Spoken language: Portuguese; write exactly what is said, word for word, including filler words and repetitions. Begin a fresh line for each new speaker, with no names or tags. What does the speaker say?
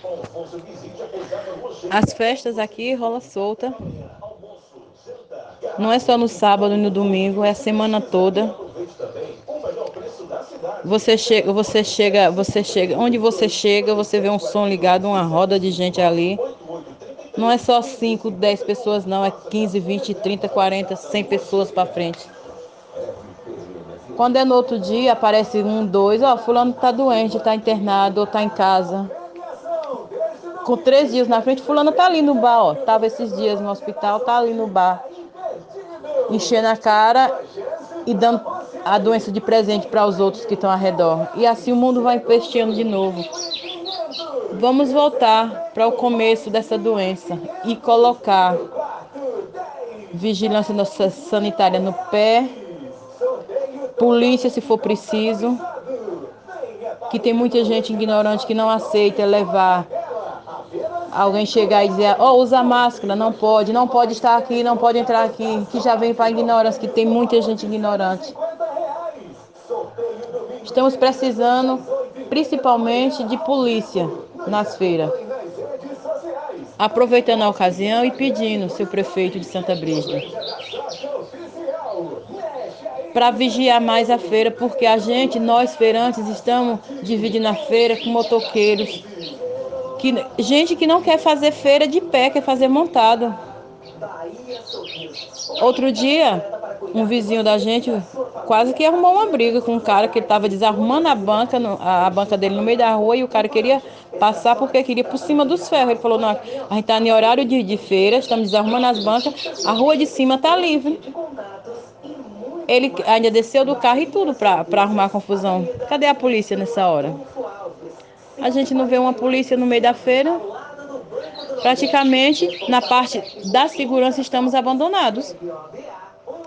As festas aqui rola solta. Não é só no sábado e no domingo, é a semana toda. Você chega, você chega, você chega, onde você chega, você vê um som ligado, uma roda de gente ali. Não é só cinco, dez pessoas, não, é quinze, vinte, trinta, quarenta, cem pessoas para frente. Quando é no outro dia, aparece um, dois, ó, fulano tá doente, tá internado ou tá em casa. Com três dias na frente, fulano tá ali no bar, ó. Tava esses dias no hospital, tá ali no bar, enchendo a cara e dando a doença de presente para os outros que estão ao redor. E assim o mundo vai investindo de novo. Vamos voltar para o começo dessa doença e colocar vigilância sanitária no pé, polícia se for preciso, que tem muita gente ignorante que não aceita levar alguém chegar e dizer, ó, oh, usa máscara, não pode, não pode estar aqui, não pode entrar aqui, que já vem para a ignorância, que tem muita gente ignorante. Estamos precisando, principalmente, de polícia nas feiras. Aproveitando a ocasião e pedindo, seu prefeito de Santa Brígida, para vigiar mais a feira, porque a gente, nós feirantes, estamos dividindo a feira com motoqueiros. Que, gente que não quer fazer feira de pé, quer fazer montado. Outro dia, um vizinho da gente quase que arrumou uma briga com um cara que estava desarrumando a banca, a banca dele no meio da rua, e o cara queria passar porque queria por cima dos ferros. Ele falou, não, a gente está em horário de, de feira, estamos desarrumando as bancas, a rua de cima está livre. Ele ainda desceu do carro e tudo para arrumar a confusão. Cadê a polícia nessa hora? A gente não vê uma polícia no meio da feira. Praticamente, na parte da segurança, estamos abandonados.